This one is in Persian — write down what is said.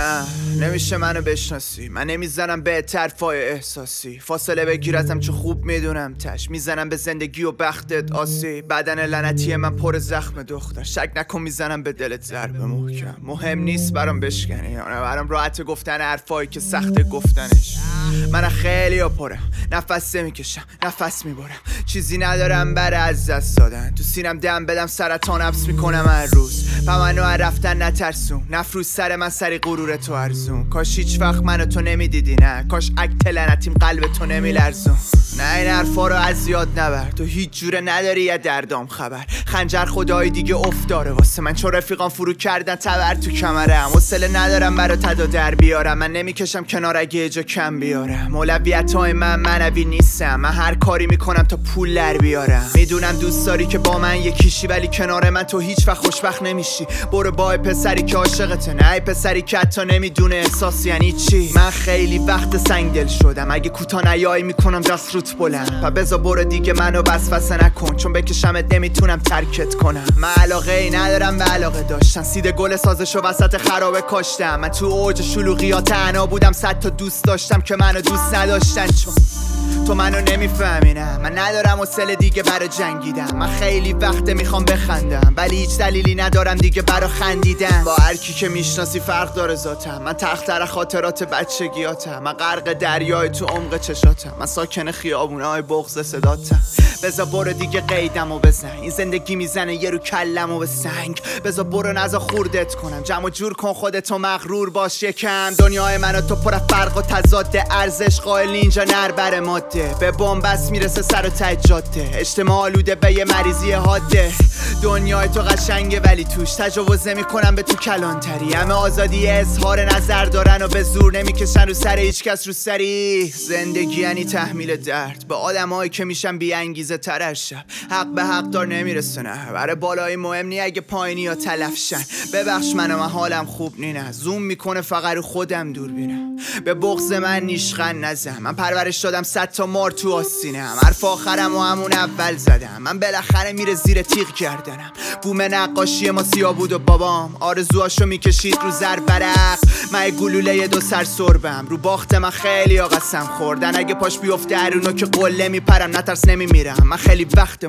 نه نمیشه منو بشناسی، من نمیزنم به طرفای احساسی. فاصله بگیرتم چه خوب میدونم تش میزنم به زندگی و بختت آسی. بدن لعنتی من پر زخم دختر، شک نکن میزنم به دلت ضرب محکم. مهم نیست برام بشکنی یا نه، برام راحت گفتن حرفایی که سخت گفتنش. من خیلی پرم، نفس میکشم نفس میبرم، چیزی ندارم برای از دست دادن. تو سینم دم بدم سرطان حبس میکنم هر روز. و منو رفتن نترسون، نفروز سر من سری غرور تو ارزون. کاش هیچ وقت منو تو نمیدیدی، نه کاش اکت لعنتیم قلب تو نمیلرزون. نه این حرفا رو از یاد نبر، تو هیچ جوره نداری یا دردام خبر. خنجر خدای دیگه افتاره واسه من، چون رفیقان فرو کردن تبر تو کمرم. حوصله ندارم برا تدا در بیارم، من نمیکشم کنار اگه جا کم بیارم. اولویتای من منوی نیستم، من هر کاری میکنم تا پول در بیارم. میدونم دوست داری که با من یکیشی، ولی کنار من تو هیچ وقت خوشبخت نمیشی. برو با پسری که عاشقته، نه پسری که حتی نمیدونه احساس یعنی چی. من خیلی وقت سنگدل شدم، اگه کوتا نیایی میکنم دست روت بلند. پا بذار برو دیگه منو وسوسه نکن، چون بکشمت نمیتونم ترکت کنم. من علاقه ای ندارم به علاقه داشتن، سید گل سازشو وسط خرابه کاشتم. من تو اوج شلوغیات انا بودم، 100 تا دوست داشتم که منو دوست نداشتن. چون تو منو نمیفهمی، نه من ندارم حوصله دیگه برا جنگیدم. من خیلی وقته میخوام بخندم، ولی هیچ دلیلی ندارم دیگه برا خندیدن. با هر کی که میشناسی فرق داره ذاتم، من تختر خاطرات بچگیاتم. من غرق دریای تو عمق چشاتم، من ساکن خیابونای بغض صداتم. بذار برو دیگه قیدمو بزن، این زندگی میزنه یه رو کلمو به سنگ. بذار برو نزا خوردت کنم، جمع جور کن خودتو مغرور باش یکم. دنیای منو تو پر فرق و تضاد، ارزش قائل اینجا نربر ماده. به بنبست میرسه سر و ته جاده، اجتماع آلوده به یه مریضی حاده. دنیای تو قشنگه ولی توش تجاوز نمیکنن به تو کلانتری. همه آزادی اظهار نظر دارن و به زور نمیکشن رو سر هیچ کس رو سری. زندگی یعنی تحمیل درد به آدمایی که میشن بی انگیزه تر هر شب. حق به حق دار نمیرسه، نه برای بالایی مهم نی اگه پایینی یا تلفشن. ببخش من حالم خوب نینه، زوم میکنه فقط رو خودم دور بینم. به بغض من نیشخند نزن، من پرورش دادم 100 تا مار تو آستینم. حرف آخرم و همون اول زدم، من بالاخره میره زیر تیغ کردنم. بوم نقاشی ما سیاه بود و بابام آرزوهاشو میکشید رو زر برق. من گلوله 2 سر سربم، رو باخت من خیلی قسم خوردن. اگه پاش بیفته هرونو که قله میپرم، نترس نمیمیرم. من خیلی وقت